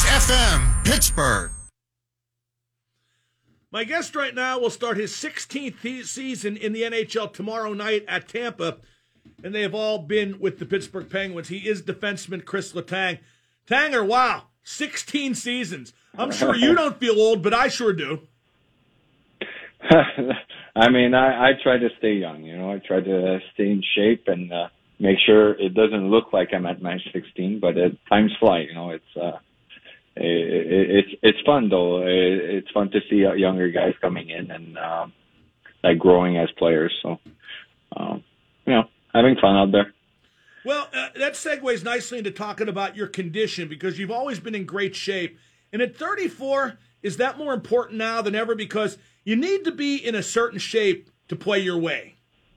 Kiss FM, Pittsburgh. My guest right now will start his 16th season in the NHL tomorrow night at Tampa, and they have all been with the Pittsburgh Penguins. He is defenseman Chris Letang. Tanger, wow, 16 seasons. I'm sure you don't feel old, but I sure do. I mean, I try to stay young, I try to stay in shape and make sure it doesn't look like I'm at my 16, but times fly, It's fun though. It's fun to see younger guys coming in and growing as players. So, having fun out there. Well, that segues nicely into talking about your condition because you've always been in great shape. And at 34, is that more important now than ever? Because you need to be in a certain shape to play your way.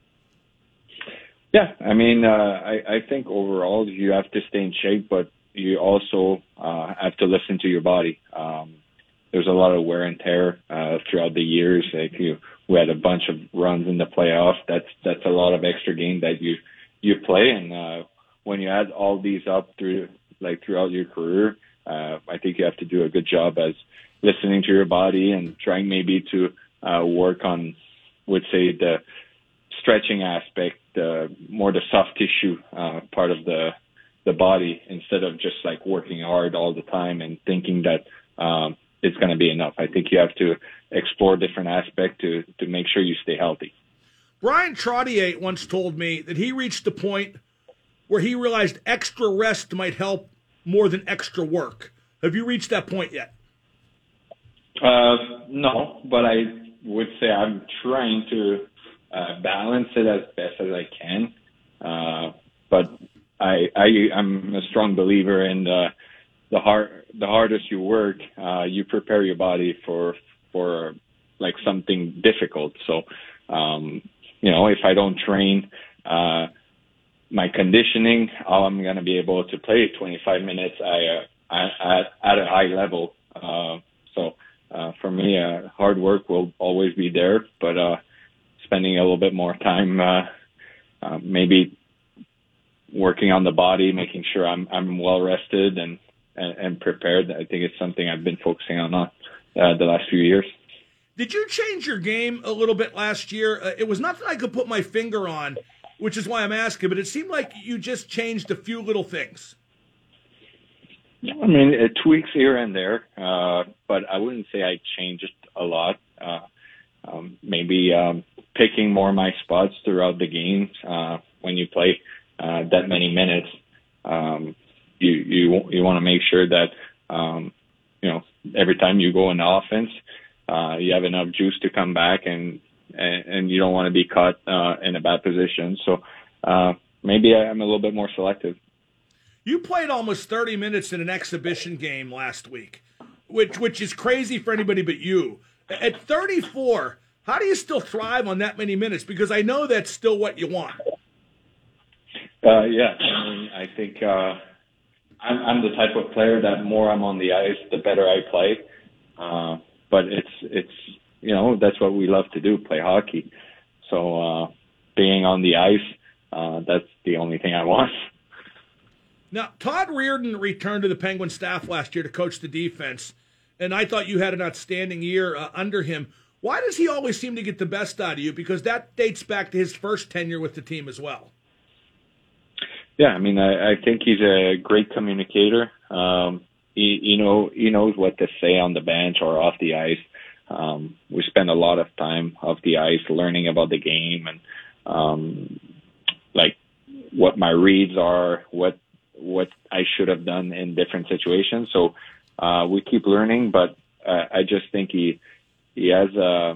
Yeah, I mean, I think overall you have to stay in shape, but you also have to listen to your body. There's a lot of wear and tear throughout the years. We had a bunch of runs in the playoffs. That's a lot of extra game that you play, and when you add all these up throughout your career, I think you have to do a good job as listening to your body and trying maybe to work on, would say, the stretching aspect, more the soft tissue part of the body, instead of just working hard all the time and thinking that it's going to be enough. I think you have to explore different aspects to make sure you stay healthy. Bryan Trottier once told me that he reached the point where he realized extra rest might help more than extra work. Have you reached that point yet? No, but I would say I'm trying to balance it as best as I can. But I'm a strong believer in the hardest you work, you prepare your body for something difficult. So, if I don't train my conditioning, I'm going to be able to play 25 minutes at a high level. For me, hard work will always be there, but spending a little bit more time, maybe working on the body, making sure I'm well rested and prepared. I think it's something I've been focusing on the last few years. Did you change your game a little bit last year? It was not that I could put my finger on, which is why I'm asking, but it seemed like you just changed a few little things. I mean, it tweaks here and there, but I wouldn't say I changed a lot. Maybe picking more my spots throughout the game. When you play that many minutes, you want to make sure that every time you go in offense, you have enough juice to come back, and you don't want to be caught in a bad position. So maybe I'm a little bit more selective. You played almost 30 minutes in an exhibition game last week, which is crazy for anybody but you. At 34, how do you still thrive on that many minutes? Because I know that's still what you want. Yeah, I mean, I think I'm the type of player that more I'm on the ice, the better I play. But it's that's what we love to do, play hockey. So being on the ice, that's the only thing I want. Now, Todd Reirden returned to the Penguin staff last year to coach the defense, and I thought you had an outstanding year under him. Why does he always seem to get the best out of you? Because that dates back to his first tenure with the team as well. Yeah, I mean, I think he's a great communicator. He knows what to say on the bench or off the ice. We spend a lot of time off the ice learning about the game and what my reads are, what I should have done in different situations. So we keep learning, but I just think he has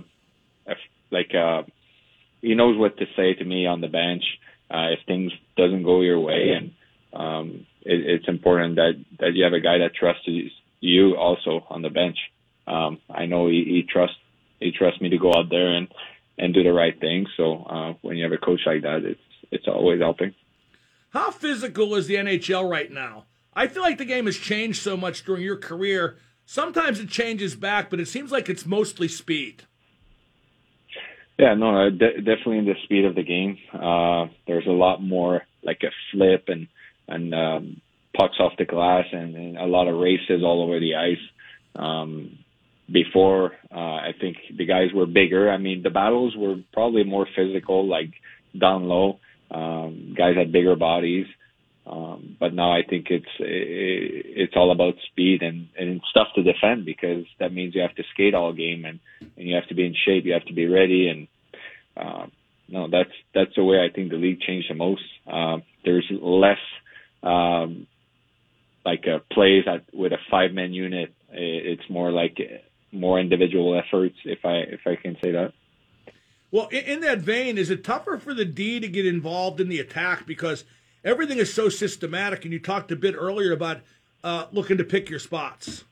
he knows what to say to me on the bench if things doesn't go your way, and it's important that you have a guy that trusts you also on the bench. I know he trusts me to go out there and do the right thing. So when you have a coach like that, it's always helping. How physical is the NHL right now? I feel like the game has changed so much during your career. Sometimes it changes back, but it seems like it's mostly speed. Yeah, no, definitely in the speed of the game. There's a lot more like a flip and pucks off the glass and a lot of races all over the ice. Before, I think the guys were bigger. I mean, the battles were probably more physical, like down low. Guys had bigger bodies. But now I think it's all about speed and it's tough to defend because that means you have to skate all game and you have to be in shape, you have to be ready. And no, that's the way I think the league changed the most. There's less plays with a 5-man unit. It's more like more individual efforts, if I can say that. Well, in that vein, is it tougher for the D to get involved in the attack because everything is so systematic? And you talked a bit earlier about looking to pick your spots.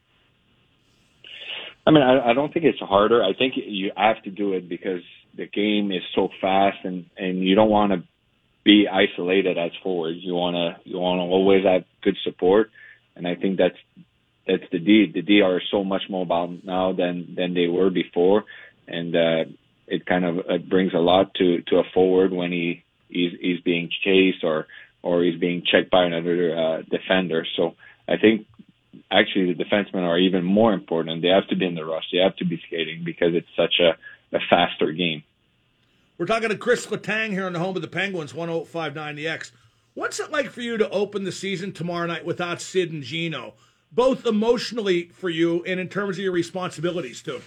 I mean, I don't think it's harder. I think you have to do it because the game is so fast, and you don't want to be isolated as forwards. You want to always have good support, and I think that's the D. The D are so much mobile now than they were before, and it kind of brings a lot to a forward when he's being chased or he's being checked by another defender. So I think actually the defensemen are even more important. They have to be in the rush. They have to be skating because it's such a faster game. We're talking to Chris Letang here on the home of the Penguins, 105.9 The X. What's it like for you to open the season tomorrow night without Sid and Gino, both emotionally for you and in terms of your responsibilities too?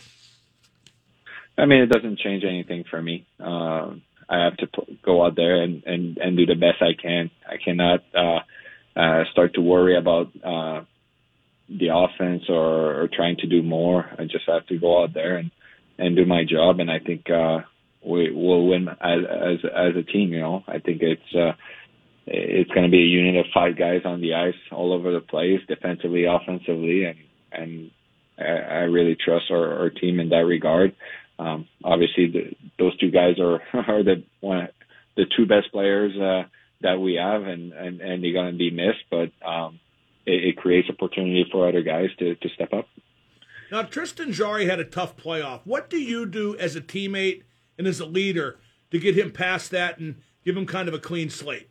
I mean, it doesn't change anything for me. I have to go out there and do the best I can. I cannot start to worry about the offense or trying to do more. I just have to go out there and do my job, and I think we'll win as a team. You know, I think it's going to be a unit of 5 guys on the ice all over the place, defensively, offensively, and I really trust our team in that regard. Obviously, those 2 guys are the 2 best players that we have, and they're going to be missed. But it creates opportunity for other guys to step up. Now, Tristan Jarry had a tough playoff. What do you do as a teammate and as a leader to get him past that and give him kind of a clean slate?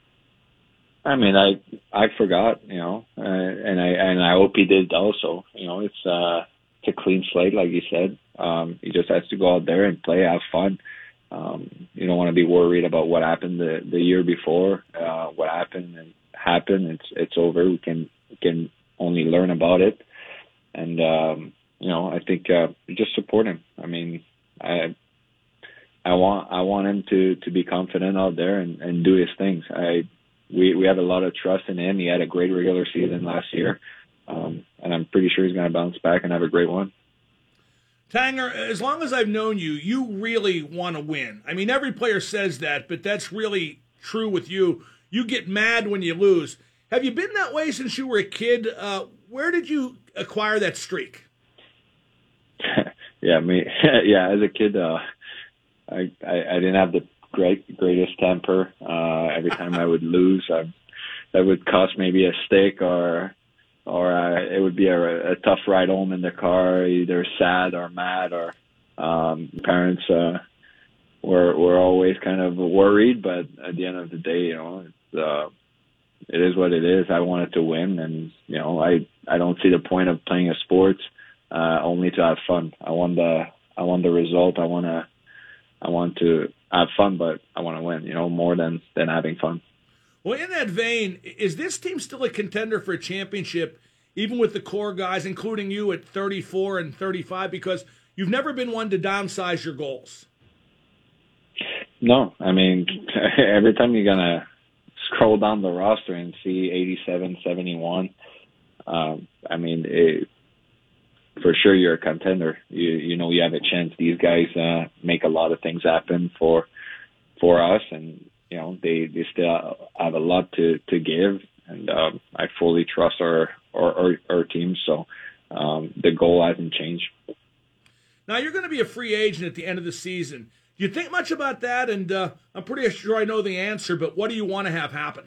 I mean, I forgot, you know, and I hope he did also. You know, it's a clean slate, like you said. He just has to go out there and play, have fun. You don't want to be worried about what happened the year before. What happened. It's over. We can only learn about it, and you know, I think just support him. I mean, I want him to be confident out there and do his things. We have a lot of trust in him. He had a great regular season last year, and I'm pretty sure he's going to bounce back and have a great one. Tanger, as long as I've known you, you really want to win. I mean, every player says that, but that's really true with you. You get mad when you lose. Have you been that way since you were a kid? Where did you acquire that streak? Yeah, as a kid, I didn't have the greatest temper. Every time I would lose, that would cost maybe a stick or it would be a tough ride home in the car, either sad or mad, or parents were always kind of worried. But at the end of the day, you know, it is what it is. I wanted to win, and you know, I don't see the point of playing a sport only to have fun. I want the result. I want to have fun, but I want to win. You know, more than having fun. Well, in that vein, is this team still a contender for a championship, even with the core guys, including you at 34 and 35, because you've never been one to downsize your goals? No, I mean, every time you're going to scroll down the roster and see 87, 71, I mean, for sure you're a contender. You know you have a chance. These guys make a lot of things happen for us, and you know, they still have a lot to give, and I fully trust our team. So the goal hasn't changed. Now you're going to be a free agent at the end of the season. Do you think much about that? And I'm pretty sure I know the answer, but what do you want to have happen?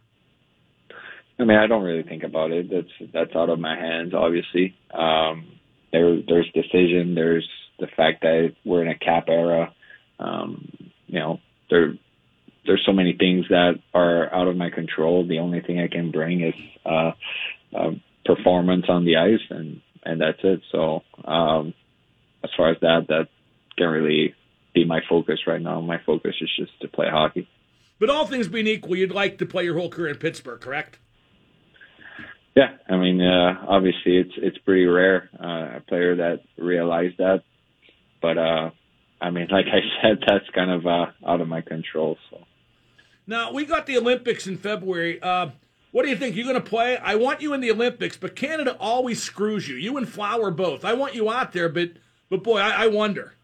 I mean, I don't really think about it. That's out of my hands, obviously. There's decision. There's the fact that we're in a cap era. You know, there's so many things that are out of my control. The only thing I can bring is performance on the ice, and that's it. So as far as that can't really be my focus right now. My focus is just to play hockey. But all things being equal, you'd like to play your whole career in Pittsburgh, correct? Yeah, I mean, obviously it's pretty rare a player that realized that, but I mean, like I said, that's kind of out of my control. So now we got the Olympics in February. What do you think? You're going to play? I want you in the Olympics, but Canada always screws you. You and Flower both. I want you out there, but boy, I wonder.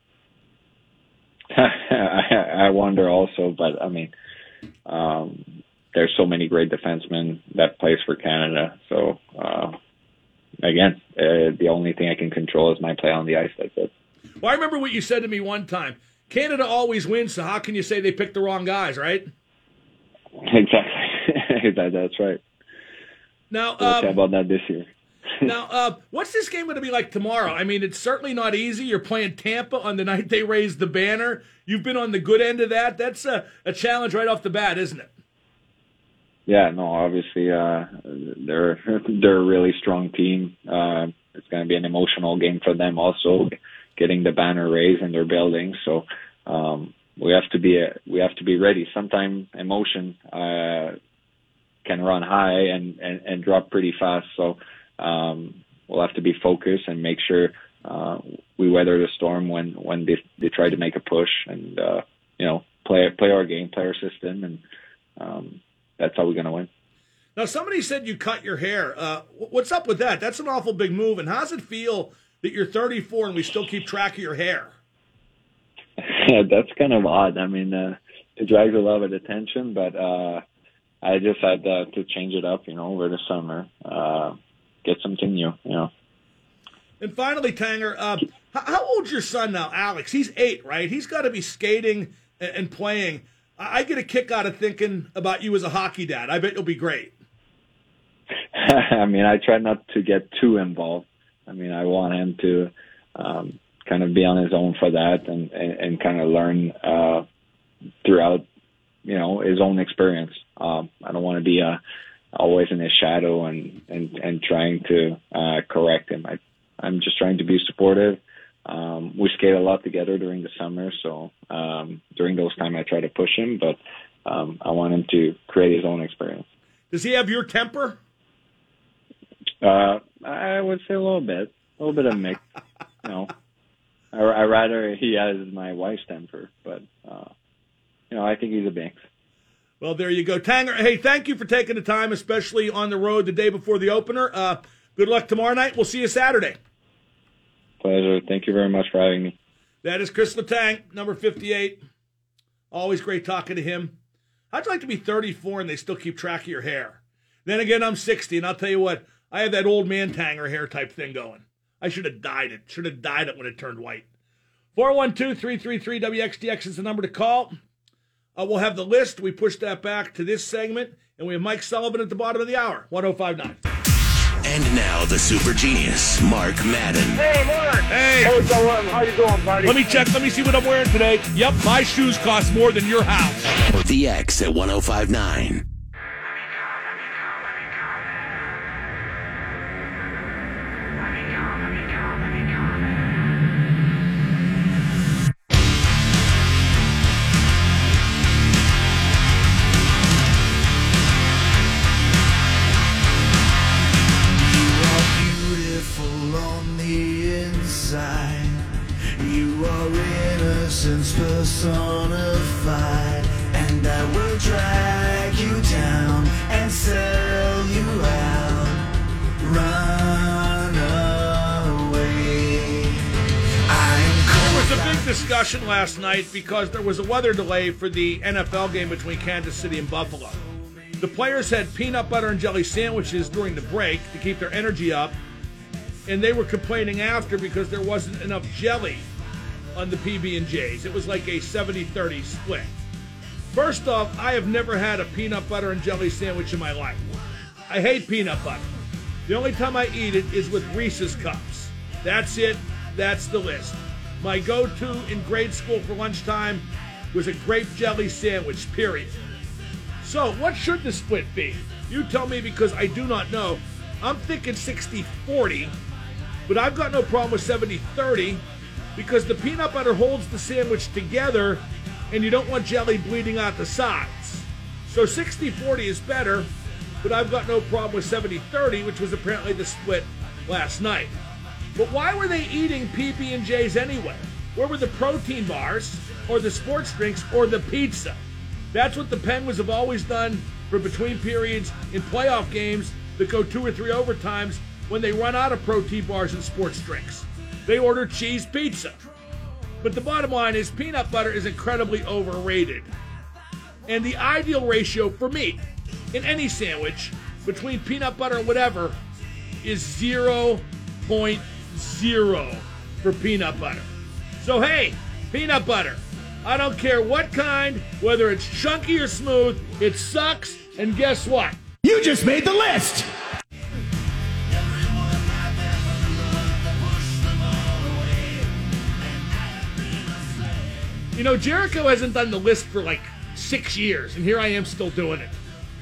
I wonder also, but I mean, there's so many great defensemen that plays for Canada. So again, the only thing I can control is my play on the ice. That's it. Well, I remember what you said to me one time. Canada always wins, so how can you say they picked the wrong guys, right? Exactly. That's right. Now, we'll talk about that this year. Now, what's this game going to be like tomorrow? I mean, it's certainly not easy. You're playing Tampa on the night they raised the banner. You've been on the good end of that. That's a challenge right off the bat, isn't it? Yeah, no, obviously they're a really strong team. It's going to be an emotional game for them also, getting the banner raised in their building. So we have to be ready. Sometimes emotion can run high and drop pretty fast. So we'll have to be focused and make sure we weather the storm when they try to make a push and play our game, play our system, and that's how we're going to win. Now, somebody said you cut your hair. What's up with that? That's an awful big move. And how does it feel that you're 34 and we still keep track of your hair? Yeah, that's kind of odd. I mean, it drags a lot of attention, but I just had to change it up, over the summer, get something new, And finally, Tanger, how old's your son now, Alex? He's 8, right? He's got to be skating and playing. I get a kick out of thinking about you as a hockey dad. I bet you'll be great. I mean, I try not to get too involved. I mean, I want him to kind of be on his own for that and kind of learn throughout, his own experience. I don't want to be always in his shadow and trying to correct him. I'm just trying to be supportive. We skate a lot together during the summer, so during those times I try to push him, but I want him to create his own experience. Does he have your temper? I would say a little bit of mix. I rather he has my wife's temper, but I think he's a mix. Well, there you go, Tanger. Hey, thank you for taking the time, especially on the road the day before the opener. Good luck tomorrow night. We'll see you Saturday. Pleasure. Thank you very much for having me. That is Chris Letang, number 58. Always great talking to him. I'd like to be 34 and they still keep track of your hair. Then again, I'm 60, and I'll tell you what, I have that old man Tanger hair type thing going. I should have dyed it. Should have dyed it when it turned white. 412-333-WXDX is the number to call. We'll have the list. We push that back to this segment, and we have Mike Sullivan at the bottom of the hour, 105.9. And now the super genius, Mark Madden. Hey, Mark. Hey. Hey, how you doing, buddy? Let me check. Let me see what I'm wearing today. Yep, my shoes cost more than your house. The X at 105.9. Personified, and I will drag you down and sell you out. Run away. There was a big discussion last night because there was a weather delay for the NFL game between Kansas City and Buffalo. The players had peanut butter and jelly sandwiches during the break to keep their energy up, and they were complaining after because there wasn't enough jelly on the PB&Js. It was like a 70-30 split. First off, I have never had a peanut butter and jelly sandwich in my life. I hate peanut butter. The only time I eat it is with Reese's Cups. That's it. That's the list. My go-to in grade school for lunchtime, was a grape jelly sandwich, period. So, what should the split be? You tell me, because I do not know. I'm thinking 60-40, but I've got no problem with 70-30 because the peanut butter holds the sandwich together and you don't want jelly bleeding out the sides. So 60-40 is better, but I've got no problem with 70-30, which was apparently the split last night. But why were they eating PB&Js anyway? Where were the protein bars or the sports drinks or the pizza? That's what the Penguins have always done for between periods in playoff games that go 2 or 3 overtimes when they run out of protein bars and sports drinks. They order cheese pizza. But the bottom line is peanut butter is incredibly overrated. And the ideal ratio for me in any sandwich between peanut butter and whatever is 0.0 for peanut butter. So hey, peanut butter, I don't care what kind, whether it's chunky or smooth, it sucks, and guess what? You just made the list! You know, Jericho hasn't done the list for like 6 years, and here I am still doing it.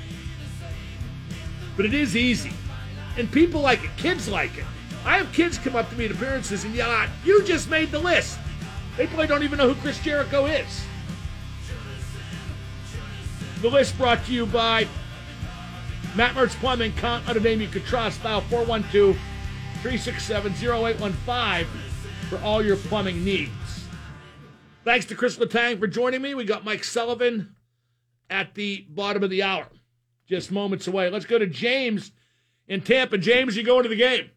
But it is easy. And people like it. Kids like it. I have kids come up to me at appearances and yell out, "You just made the list." They probably don't even know who Chris Jericho is. The list brought to you by Matt Mertz Plumbing. Count on a name you could trust. Dial 412-367-0815 for all your plumbing needs. Thanks to Chris Letang for joining me. We got Mike Sullivan at the bottom of the hour, just moments away. Let's go to James in Tampa. James, you going to the game?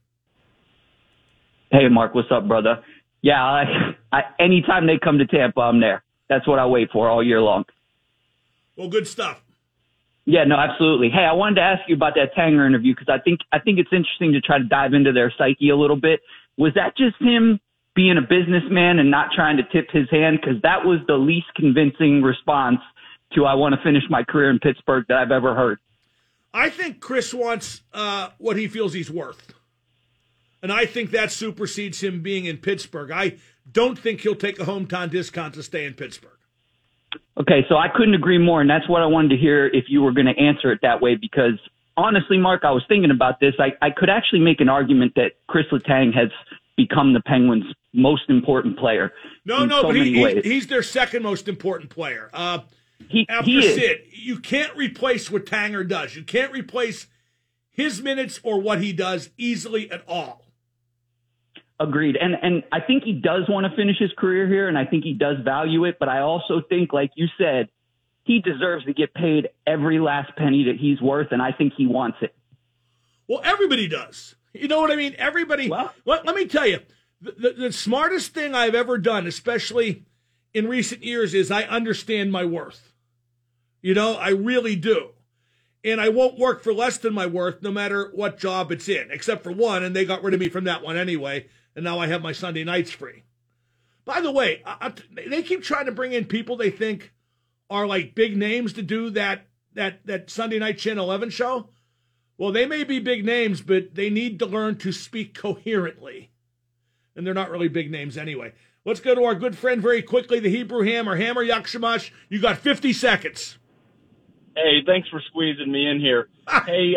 Hey, Mark, what's up, brother? Yeah, anytime they come to Tampa, I'm there. That's what I wait for all year long. Well, good stuff. Yeah, no, absolutely. Hey, I wanted to ask you about that Tanger interview because I think it's interesting to try to dive into their psyche a little bit. Was that just him being a businessman and not trying to tip his hand? Because that was the least convincing response to "I want to finish my career in Pittsburgh" that I've ever heard. I think Chris wants what he feels he's worth. And I think that supersedes him being in Pittsburgh. I don't think he'll take a hometown discount to stay in Pittsburgh. Okay, so I couldn't agree more, and that's what I wanted to hear if you were going to answer it that way, because honestly, Mark, I was thinking about this. I could actually make an argument that Chris Letang has become the Penguins' most important player. But he's their second most important player. After Sid, you can't replace what Tanger does. You can't replace his minutes or what he does easily at all. Agreed. And I think he does want to finish his career here, and I think he does value it. But I also think, like you said, he deserves to get paid every last penny that he's worth, and I think he wants it. Well, everybody does. You know what I mean? Everybody. Well, let me tell you, the smartest thing I've ever done, especially in recent years, is I understand my worth. You know, I really do. And I won't work for less than my worth no matter what job it's in, except for one, and they got rid of me from that one anyway, and now I have my Sunday nights free. By the way, they keep trying to bring in people they think are like big names to do that Sunday night Channel 11 show. Well, they may be big names, but they need to learn to speak coherently. And they're not really big names anyway. Let's go to our good friend very quickly, the Hebrew Hammer. Hammer Yakshamash, you got 50 seconds. Hey, thanks for squeezing me in here. Hey,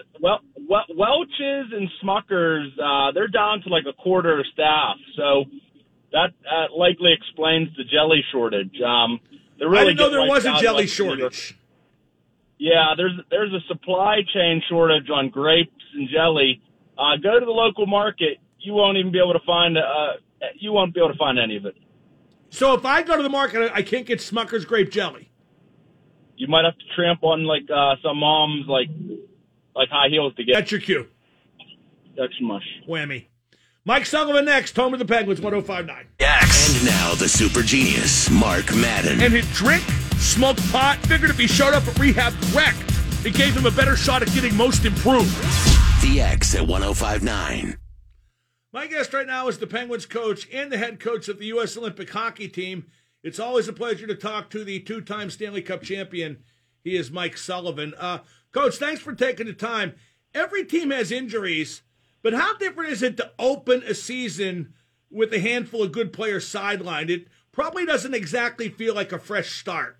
Welch's and Smucker's, they're down to like a quarter of staff, so that likely explains the jelly shortage. I didn't know there was a jelly shortage. Yeah, there's a supply chain shortage on grapes and jelly. Go to the local market, you won't even be able to find any of it. So if I go to the market, I can't get Smucker's grape jelly. You might have to tramp on like some mom's like high heels to get. That's your cue. That's mush. Whammy. Mike Sullivan next. Home of the Penguins, 105.9. Yes. And now the super genius, Mark Madden. And he'd drink, smoke pot, figured if he showed up at rehab correct, it gave him a better shot at getting most improved. The X at 105.9. My guest right now is the Penguins coach and the head coach of the U.S. Olympic hockey team. It's always a pleasure to talk to the two-time Stanley Cup champion. He is Mike Sullivan. Coach, thanks for taking the time. Every team has injuries, but how different is it to open a season with a handful of good players sidelined? probably doesn't exactly feel like a fresh start.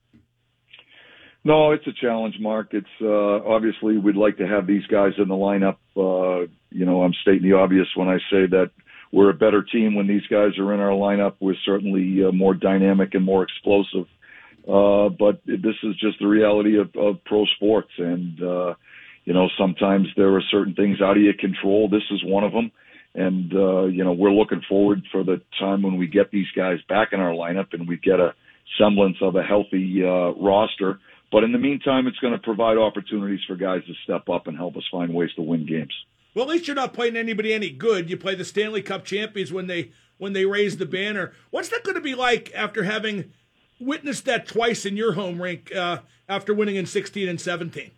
No, it's a challenge, Mark. It's obviously we'd like to have these guys in the lineup. I'm stating the obvious when I say that we're a better team when these guys are in our lineup. We're certainly more dynamic and more explosive. But this is just the reality of pro sports. And, sometimes there are certain things out of your control. This is one of them. And, we're looking forward for the time when we get these guys back in our lineup and we get a semblance of a healthy roster. But in the meantime, it's going to provide opportunities for guys to step up and help us find ways to win games. Well, at least you're not playing anybody any good. You play the Stanley Cup champions when they raise the banner. What's that going to be like after having witnessed that twice in your home rink after winning in 16 and 17?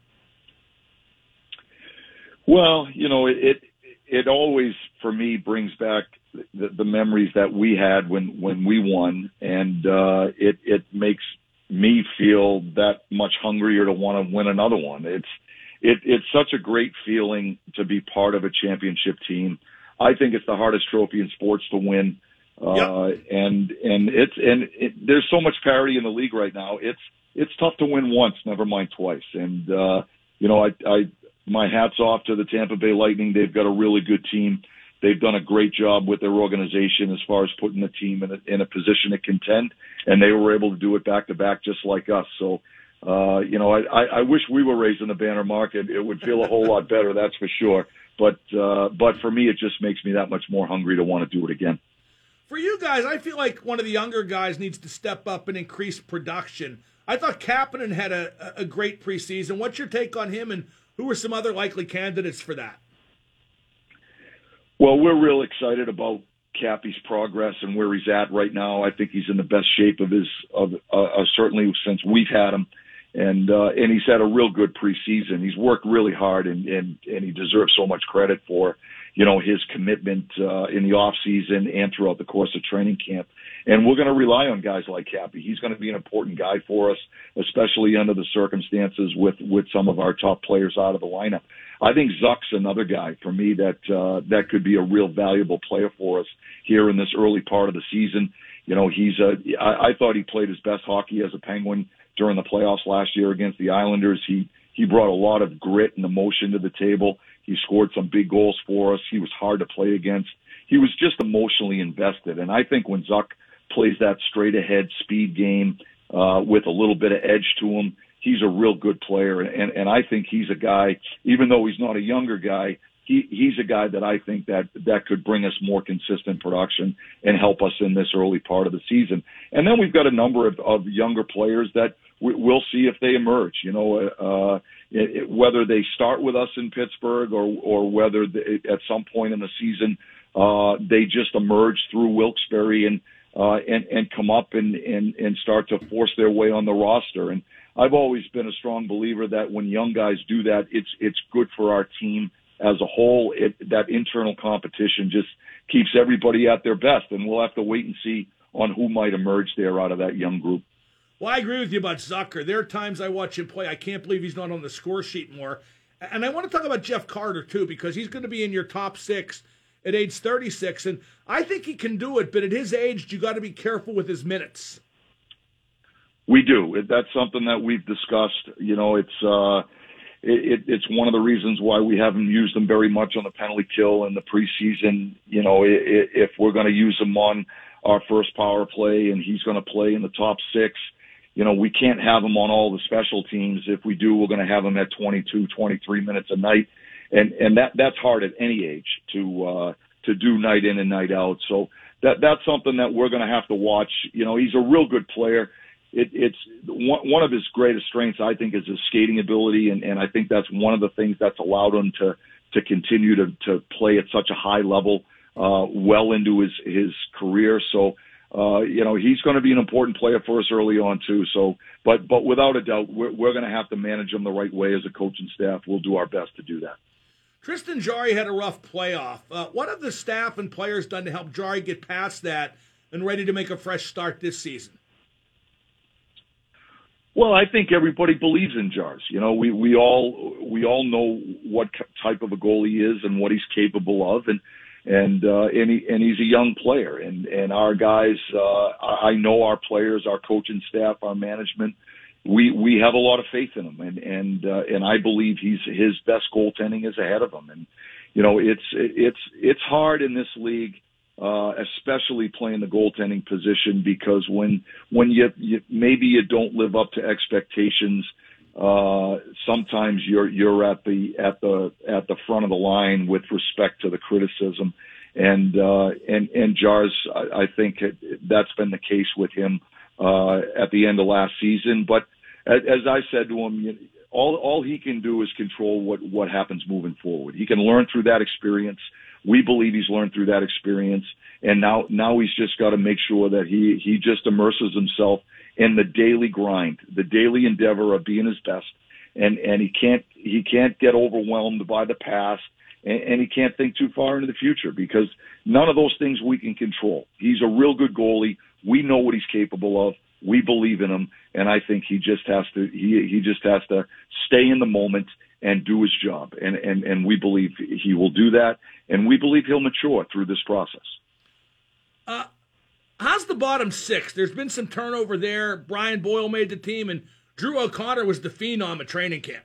Well, it always, for me, brings back the memories that we had when we won, and it makes me feel that much hungrier to want to win another one. It's such a great feeling to be part of a championship team. I think it's the hardest trophy in sports to win. Yep. And there's so much parity in the league right now. It's tough to win once, never mind twice. And, my hat's off to the Tampa Bay Lightning. They've got a really good team. They've done a great job with their organization as far as putting the team in a position to contend, and they were able to do it back to back just like us. So, I wish we were raising the banner, Mark. It would feel a whole lot better, that's for sure. But for me, it just makes me that much more hungry to want to do it again. For you guys, I feel like one of the younger guys needs to step up and increase production. I thought Kapanen had a great preseason. What's your take on him, and who are some other likely candidates for that? Well, we're real excited about Cappy's progress and where he's at right now. I think he's in the best shape certainly since we've had him, and he's had a real good preseason. He's worked really hard, and he deserves so much credit for his commitment in the off season and throughout the course of training camp. And we're going to rely on guys like Cappy. He's going to be an important guy for us, especially under the circumstances with some of our top players out of the lineup. I think Zuck's another guy for me that could be a real valuable player for us here in this early part of the season. I thought he played his best hockey as a Penguin during the playoffs last year against the Islanders. He brought a lot of grit and emotion to the table. He scored some big goals for us. He was hard to play against. He was just emotionally invested. And I think when Zuck plays that straight-ahead speed game with a little bit of edge to him, he's a real good player. And I think he's a guy, even though he's not a younger guy, he's a guy that I think that could bring us more consistent production and help us in this early part of the season. And then we've got a number of younger players that we'll see if they emerge, whether they start with us in Pittsburgh or whether at some point in the season they just emerge through Wilkes-Barre and come up and start to force their way on the roster. And I've always been a strong believer that when young guys do that, it's good for our team as a whole. That internal competition just keeps everybody at their best, and we'll have to wait and see on who might emerge there out of that young group. Well, I agree with you about Zucker. There are times I watch him play, I can't believe he's not on the score sheet more. And I want to talk about Jeff Carter, too, because he's going to be in your top six at age 36, and I think he can do it, but at his age, you got to be careful with his minutes. We do. That's something that we've discussed. It's one of the reasons why we haven't used him very much on the penalty kill in the preseason. If we're going to use him on our first power play and he's going to play in the top six, we can't have him on all the special teams. If we do, we're going to have him at 22, 23 minutes a night. And that's hard at any age to do night in and night out. So that's something that we're going to have to watch. He's a real good player. It's one of his greatest strengths, I think, is his skating ability. And I think that's one of the things that's allowed him to continue to play at such a high level, well into his career. So, he's going to be an important player for us early on too. So, but without a doubt, we're going to have to manage him the right way as a coaching staff. We'll do our best to do that. Tristan Jarry had a rough playoff. What have the staff and players done to help Jarry get past that and ready to make a fresh start this season? Well, I think everybody believes in Jars. We all know what type of a goal he is and what he's capable of. And, and he's a young player, and our guys, I know our players, our coaching staff, our management, we have a lot of faith in him, and I believe his best goaltending is ahead of him. And it's hard in this league, especially playing the goaltending position, because when you maybe you don't live up to expectations, sometimes you're at the front of the line with respect to the criticism, and Jars, I think that's been the case with him at the end of last season. But as I said to him, all he can do is control what happens moving forward. He can learn through that experience. We believe he's learned through that experience, and now he's just got to make sure that he just immerses himself in the daily grind, the daily endeavor of being his best, and he can't get overwhelmed by the past, and he can't think too far into the future, because none of those things we can control. He's a real good goalie. We know what he's capable of. We believe in him, and I think he just has to stay in the moment and do his job, and we believe he will do that, and we believe he'll mature through this process. How's the bottom six? There's been some turnover there. Brian Boyle made the team, and Drew O'Connor was the phenom at training camp.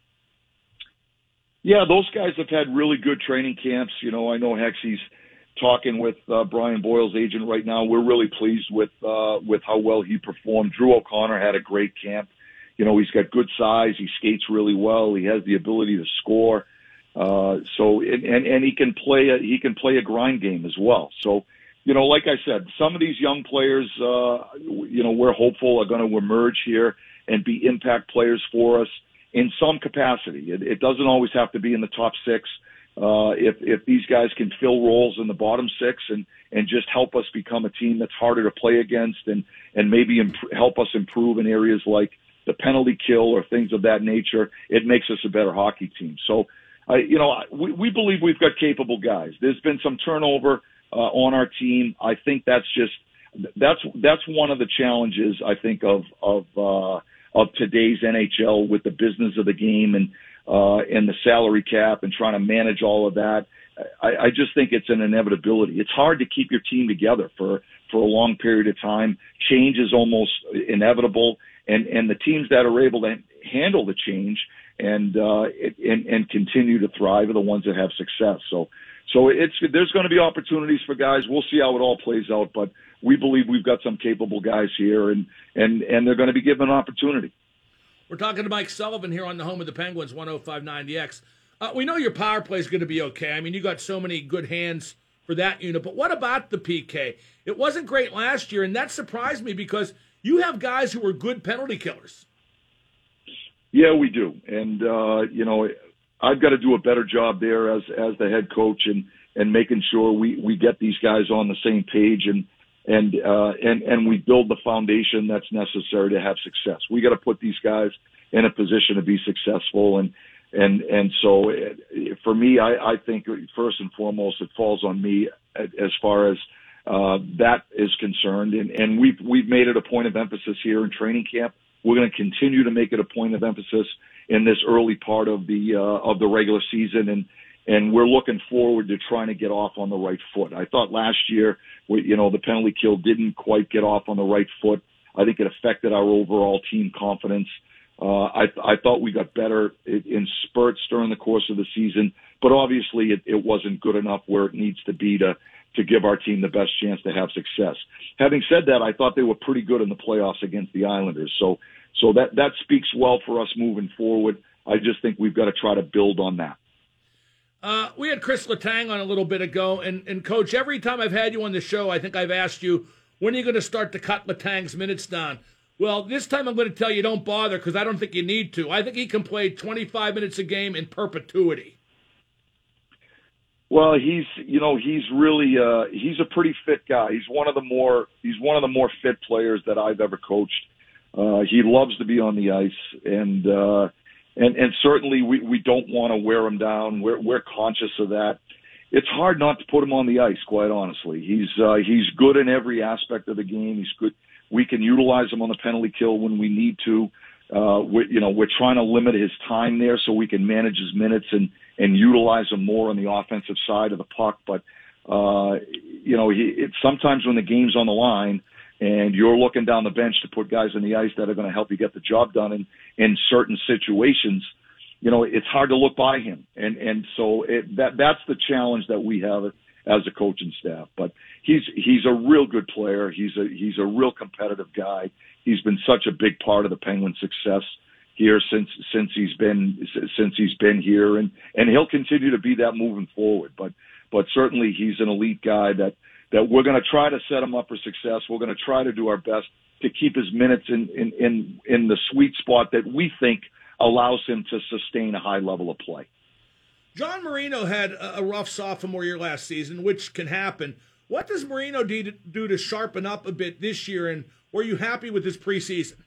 Yeah, those guys have had really good training camps. I know Hexy's talking with Brian Boyle's agent right now. We're really pleased with how well he performed. Drew O'Connor had a great camp. He's got good size. He skates really well. He has the ability to score. So he can play a grind game as well. So, like I said, some of these young players, we're hopeful are going to emerge here and be impact players for us in some capacity. It doesn't always have to be in the top six. If these guys can fill roles in the bottom six and just help us become a team that's harder to play against, and maybe help us improve in areas like the penalty kill or things of that nature, it makes us a better hockey team. So, we believe we've got capable guys. There's been some turnover on our team. I think that's one of the challenges, I think, of today's NHL, with the business of the game and the salary cap and trying to manage all of that. I just think it's an inevitability. It's hard to keep your team together for a long period of time. Change is almost inevitable, and the teams that are able to handle the change and continue to thrive are the ones that have success. So there's going to be opportunities for guys. We'll see how it all plays out, but we believe we've got some capable guys here, and they're going to be given an opportunity. We're talking to Mike Sullivan here on the home of the Penguins, 105.9 The X. We know your power play is going to be okay. I mean, you got so many good hands for that unit, but what about the PK? It wasn't great last year, and that surprised me because you have guys who are good penalty killers. Yeah, we do. And, I've got to do a better job there as the head coach and making sure we get these guys on the same page and we build the foundation that's necessary to have success. We got to put these guys in a position to be successful. And so for me, I think first and foremost, it falls on me as far as that is concerned. And we've made it a point of emphasis here in training camp. We're going to continue to make it a point of emphasis in this early part of the regular season, and we're looking forward to trying to get off on the right foot. I thought last year, the penalty kill didn't quite get off on the right foot. I think it affected our overall team confidence. I thought we got better in spurts during the course of the season, but obviously it wasn't good enough where it needs to be to give our team the best chance to have success. Having said that, I thought they were pretty good in the playoffs against the Islanders. So that speaks well for us moving forward. I just think we've got to try to build on that. We had Chris Letang on a little bit ago, and Coach, every time I've had you on the show, I think I've asked you, when are you going to start to cut Letang's minutes down? Well, this time I'm going to tell you don't bother because I don't think you need to. I think he can play 25 minutes a game in perpetuity. Well, he's really he's a pretty fit guy. He's one of the more fit players that I've ever coached. He loves to be on the ice, and certainly we don't want to wear him down. We're conscious of that. It's hard not to put him on the ice, quite honestly. He's good in every aspect of the game. He's good. We can utilize him on the penalty kill when we need to. we're trying to limit his time there so we can manage his minutes and utilize him more on the offensive side of the puck. But, sometimes when the game's on the line and you're looking down the bench to put guys on the ice that are going to help you get the job done in certain situations, it's hard to look by him. And so that's the challenge that we have as a coaching staff. But he's a real good player. He's a real competitive guy. He's been such a big part of the Penguins' success here since he's been here, and he'll continue to be that moving forward. But certainly he's an elite guy that we're going to try to set him up for success. We're going to try to do our best to keep his minutes in the sweet spot that we think allows him to sustain a high level of play. John Marino had a rough sophomore year last season, which can happen. What does Marino do to sharpen up a bit this year, and were you happy with his preseason?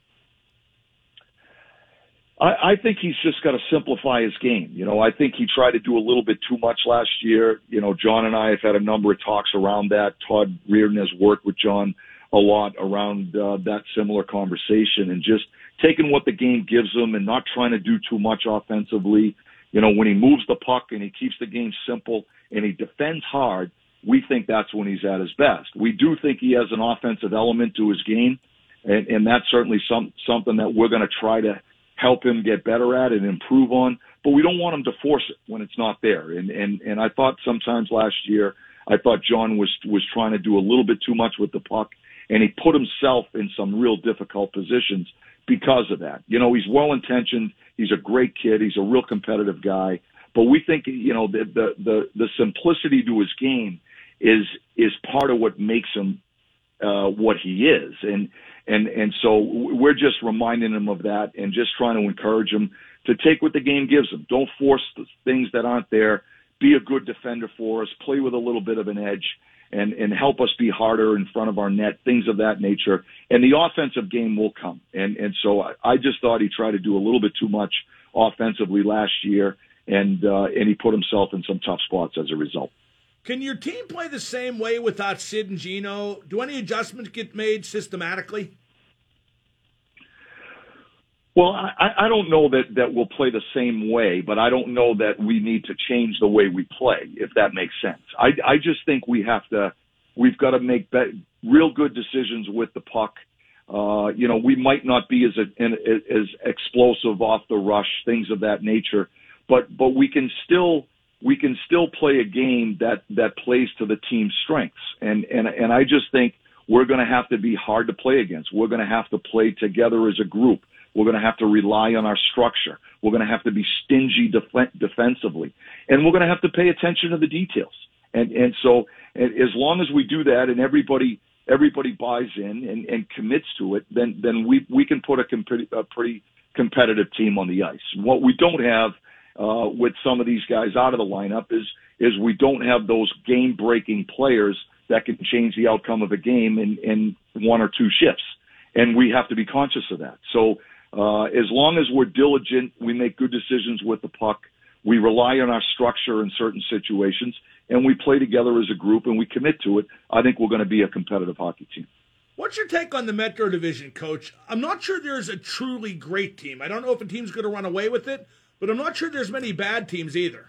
I think he's just got to simplify his game. I think he tried to do a little bit too much last year. John and I have had a number of talks around that. Todd Reardon has worked with John a lot around that similar conversation, and just taking what the game gives him and not trying to do too much offensively. When he moves the puck and he keeps the game simple and he defends hard, we think that's when he's at his best. We do think he has an offensive element to his game, and that's certainly something that we're going to try to help him get better at and improve on. But we don't want him to force it when it's not there. And I thought sometimes last year, John was trying to do a little bit too much with the puck, and he put himself in some real difficult positions because of that. He's well-intentioned. He's a great kid. He's a real competitive guy. But we think, the simplicity to his game is part of what makes him what he is. And so we're just reminding him of that and just trying to encourage him to take what the game gives him. Don't force the things that aren't there. Be a good defender for us. Play with a little bit of an edge and help us be harder in front of our net, things of that nature. And the offensive game will come. And so I just thought he tried to do a little bit too much offensively last year, and he put himself in some tough spots as a result. Can your team play the same way without Sid and Gino? Do any adjustments get made systematically? Well, I don't know that we'll play the same way, but I don't know that we need to change the way we play, if that makes sense. I just think we've got to make real good decisions with the puck. We might not be as explosive off the rush, things of that nature, but we can still play a game that plays to the team's strengths. And I just think we're going to have to be hard to play against. We're going to have to play together as a group. We're going to have to rely on our structure. We're going to have to be stingy defensively. And we're going to have to pay attention to the details. And so as long as we do that and everybody buys in and commits to it, then we can put a pretty competitive team on the ice. What we don't have with some of these guys out of the lineup is we don't have those game-breaking players that can change the outcome of a game in one or two shifts. And we have to be conscious of that. So as long as we're diligent, we make good decisions with the puck, we rely on our structure in certain situations, and we play together as a group and we commit to it, I think we're going to be a competitive hockey team. What's your take on the Metro Division, Coach? I'm not sure there's a truly great team. I don't know if a team's going to run away with it, but I'm not sure there's many bad teams either.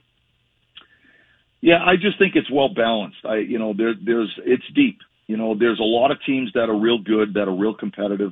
Yeah, I just think it's well balanced. It's deep. There's a lot of teams that are real good, that are real competitive.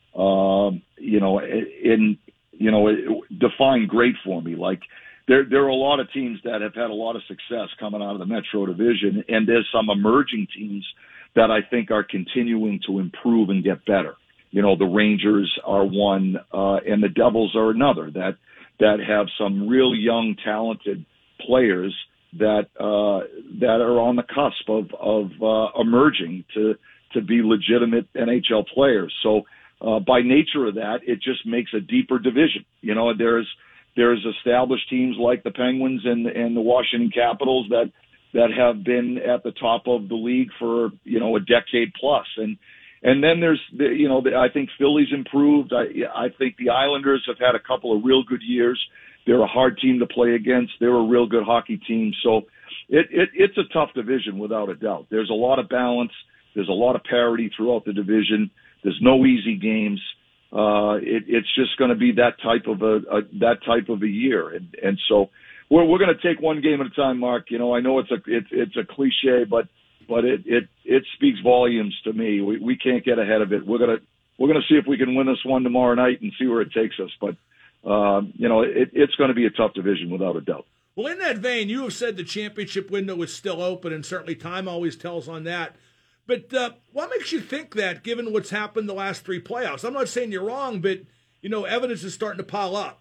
Define great for me. Like there are a lot of teams that have had a lot of success coming out of the Metro Division, and there's some emerging teams that I think are continuing to improve and get better. The Rangers are one, and the Devils are another that have some real young, talented players that are on the cusp of emerging to be legitimate NHL players. So by nature of that, it just makes a deeper division. There's established teams like the Penguins and the Washington Capitals that have been at the top of the league for a decade plus, and then there's I think Philly's improved. I think the Islanders have had a couple of real good years. They're a hard team to play against. They're a real good hockey team. So it's a tough division without a doubt. There's a lot of balance. There's a lot of parity throughout the division. There's no easy games. it's just going to be that type of a year. And so we're going to take one game at a time, Mark. You know, I know it's a cliche, but it speaks volumes to me. We can't get ahead of it. We're going to see if we can win this one tomorrow night and see where it takes us. But, you know, it's going to be a tough division without a doubt. Well, in that vein, you have said the championship window is still open, and certainly time always tells on that. But what makes you think that, given what's happened the last three playoffs? I'm not saying you're wrong, but, you know, evidence is starting to pile up.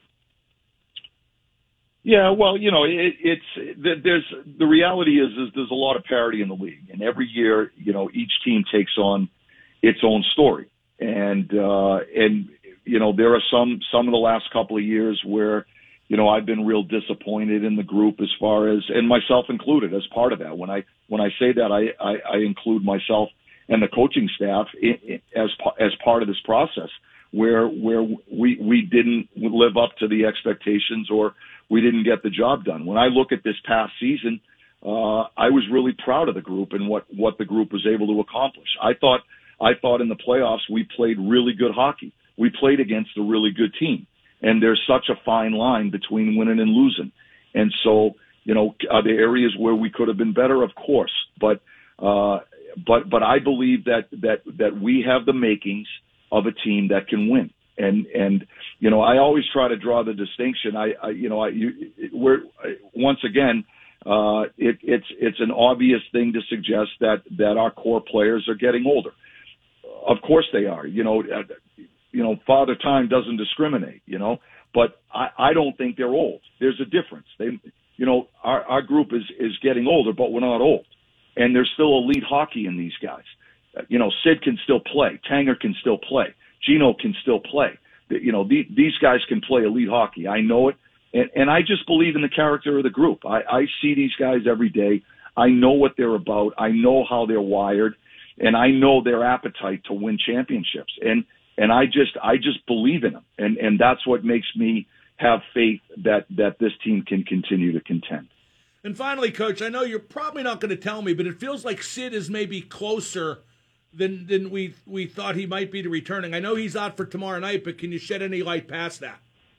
Yeah, well, you know, there's the reality is there's a lot of parity in the league, and every year, you know, each team takes on its own story, and you know, there are some of the last couple of years where, you know, I've been real disappointed in the group as far as, and myself included as part of that. When I say that, I include myself and the coaching staff as part of this process, where we didn't live up to the expectations or we didn't get the job done. When I look at this past season, I was really proud of the group and what the group was able to accomplish. I thought in the playoffs we played really good hockey. We played against a really good team. And there's such a fine line between winning and losing. And so, you know, are there areas where we could have been better? Of course. But I believe that we have the makings of a team that can win. And you know, I always try to draw the distinction. Once again, it's an obvious thing to suggest that our core players are getting older. Of course they are. You know, Father Time doesn't discriminate, you know, but I don't think they're old. There's a difference. You know, our group is getting older, but we're not old. And there's still elite hockey in these guys. You know, Sid can still play. Tanger can still play. Gino can still play. You know, these guys can play elite hockey. I know it. And I just believe in the character of the group. I see these guys every day. I know what they're about. I know how they're wired. And I know their appetite to win championships. And I just believe in them. And that's what makes me have faith that this team can continue to contend. And finally, Coach, I know you're probably not going to tell me, but it feels like Sid is maybe closer than we thought he might be to returning. I know he's out for tomorrow night, but can you shed any light past that?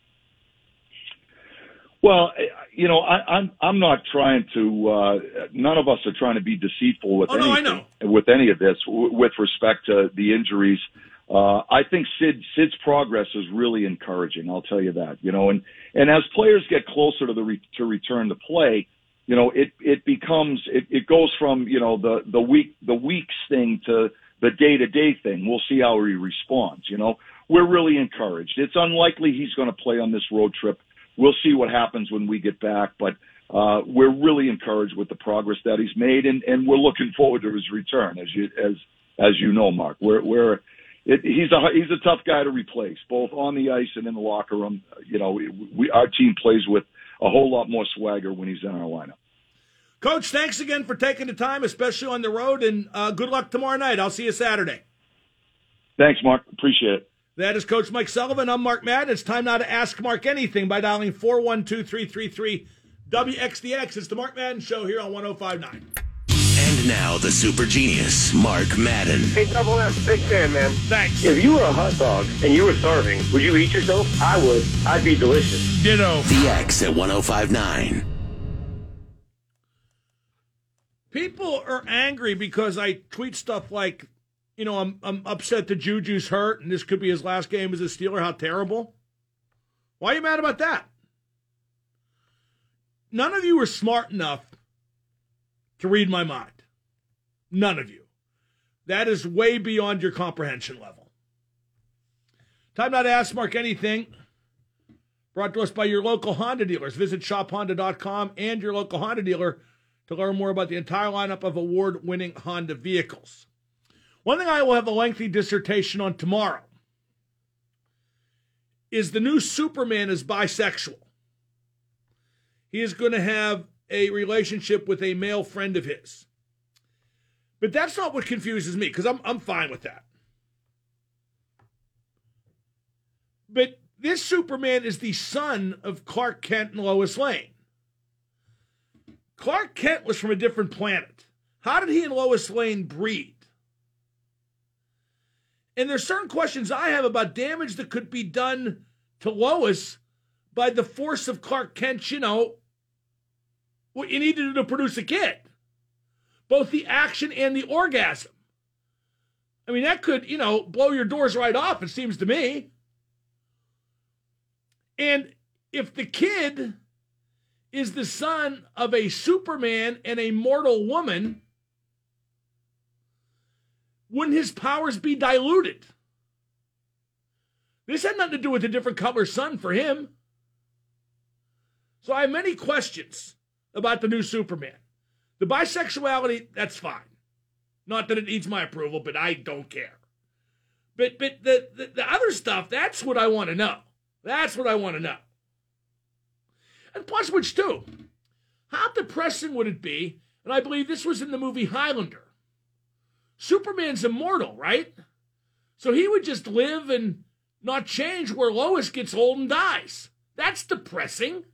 Well, you know, I'm not trying to. None of us are trying to be deceitful with anything, with any of this, with respect to the injuries. I think Sid's progress is really encouraging. I'll tell you that. You know, and as players get closer to return to play, you know, it goes from, you know, the weeks thing to the day-to-day thing. We'll see how he responds. You know, we're really encouraged. It's unlikely he's going to play on this road trip. We'll see what happens when we get back, but we're really encouraged with the progress that he's made, and we're looking forward to his return. As you know, Mark, he's a tough guy to replace, both on the ice and in the locker room. You know, our team plays with a whole lot more swagger when he's in our lineup. Coach, thanks again for taking the time, especially on the road, and good luck tomorrow night. I'll see you Saturday. Thanks, Mark. Appreciate it. That is Coach Mike Sullivan. I'm Mark Madden. It's time now to ask Mark anything by dialing 412-333-WXDX. It's the Mark Madden Show here on 105.9. And now the super genius, Mark Madden. Hey, Double S, big fan, man. Thanks. If you were a hot dog and you were starving, would you eat yourself? I would. I'd be delicious. Ditto. The X at 105.9. People are angry because I tweet stuff like, you know, I'm upset that Juju's hurt and this could be his last game as a Steeler. How terrible. Why are you mad about that? None of you are smart enough to read my mind. None of you. That is way beyond your comprehension level. Time now to ask Mark anything. Brought to us by your local Honda dealers. Visit shophonda.com and your local Honda dealer to learn more about the entire lineup of award-winning Honda vehicles. One thing I will have a lengthy dissertation on tomorrow is the new Superman is bisexual. He is going to have a relationship with a male friend of his. But that's not what confuses me, because I'm fine with that. But this Superman is the son of Clark Kent and Lois Lane. Clark Kent was from a different planet. How did he and Lois Lane breed? And there's certain questions I have about damage that could be done to Lois by the force of Clark Kent, what you need to do to produce a kid. Both the action and the orgasm. I mean, that could, blow your doors right off, it seems to me. And if the kid is the son of a Superman and a mortal woman, wouldn't his powers be diluted? This had nothing to do with a different color sun for him. So I have many questions about the new Superman. The bisexuality, that's fine. Not that it needs my approval, but I don't care. But the other stuff, that's what I want to know. That's what I want to know. And plus, which too, how depressing would it be, and I believe this was in the movie Highlander. Superman's immortal, right? So he would just live and not change where Lois gets old and dies. That's depressing.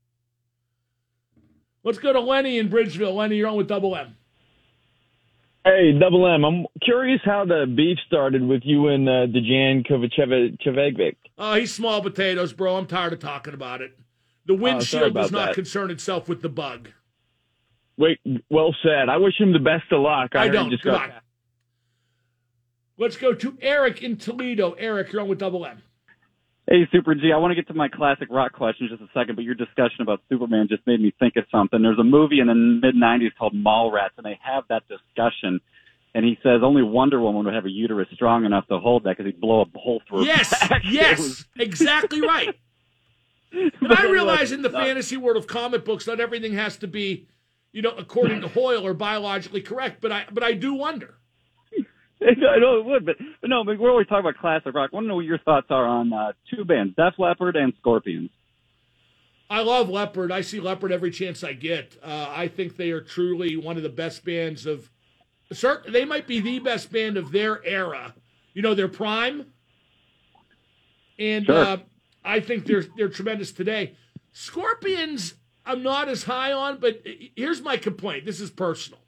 Let's go to Lenny in Bridgeville. Lenny, you're on with Double M. Hey, Double M. I'm curious how the beef started with you and Dejan Kovacevic. Oh, he's small potatoes, bro. I'm tired of talking about it. The windshield does not concern itself with the bug. Wait, well said. I wish him the best of luck. I don't. Come on. Let's go to Eric in Toledo. Eric, you're on with Double M. Hey, Super G, I want to get to my classic rock question in just a second, but your discussion about Superman just made me think of something. There's a movie in the mid-'90s called Mallrats, and they have that discussion, and he says only Wonder Woman would have a uterus strong enough to hold that because he'd blow a hole through her back. Yes, exactly right. And I realize in the fantasy world of comic books, not everything has to be, according to Hoyle or biologically correct, but I do wonder. I know it would, but we're always talking about classic rock. I want to know what your thoughts are on two bands, Def Leppard and Scorpions. I love Leppard. I see Leppard every chance I get. I think they are truly one of the best bands of. They might be the best band of their era. Their prime. And sure. I think they're tremendous today. Scorpions, I'm not as high on, but here's my complaint. This is personal.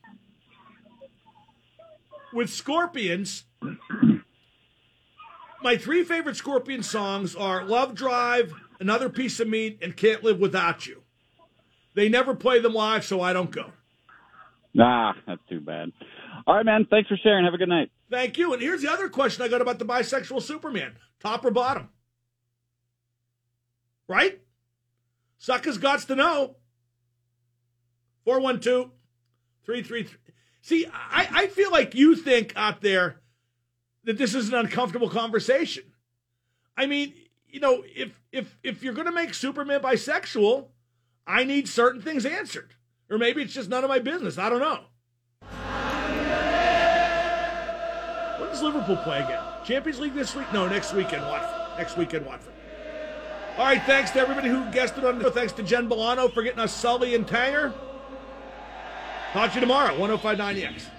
With Scorpions, my three favorite Scorpion songs are Love Drive, Another Piece of Meat, and Can't Live Without You. They never play them live, so I don't go. Nah, that's too bad. All right, man. Thanks for sharing. Have a good night. Thank you. And here's the other question I got about the bisexual Superman. Top or bottom? Right? Suckers gots to know. 412-333. See, I feel like you think out there that this is an uncomfortable conversation. I mean, if you're going to make Superman bisexual, I need certain things answered. Or maybe it's just none of my business. I don't know. When does Liverpool play again? Champions League this week? No, next weekend, Watford. All right, thanks to everybody who guested on the. Thanks to Jen Bolano for getting us Sully and Tanger. Talk to you tomorrow, 105.9 EX.